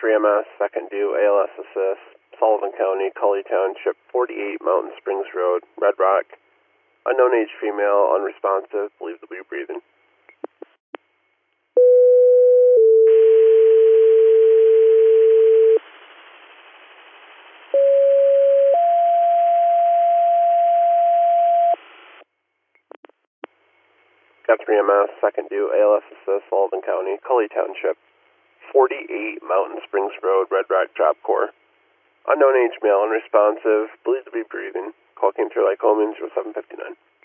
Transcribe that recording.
3MS, second due, ALS assist, Sullivan County, Cully Township, 48 Mountain Springs Road, Red Rock. Unknown age female, unresponsive, believed to be breathing. Got 3MS, second due, ALS assist, Sullivan County, Cully Township, 48 Mountain Springs Road, Red Rock Job Corps. Unknown age male, unresponsive, believed to be breathing. Call came through Lycoming 0759.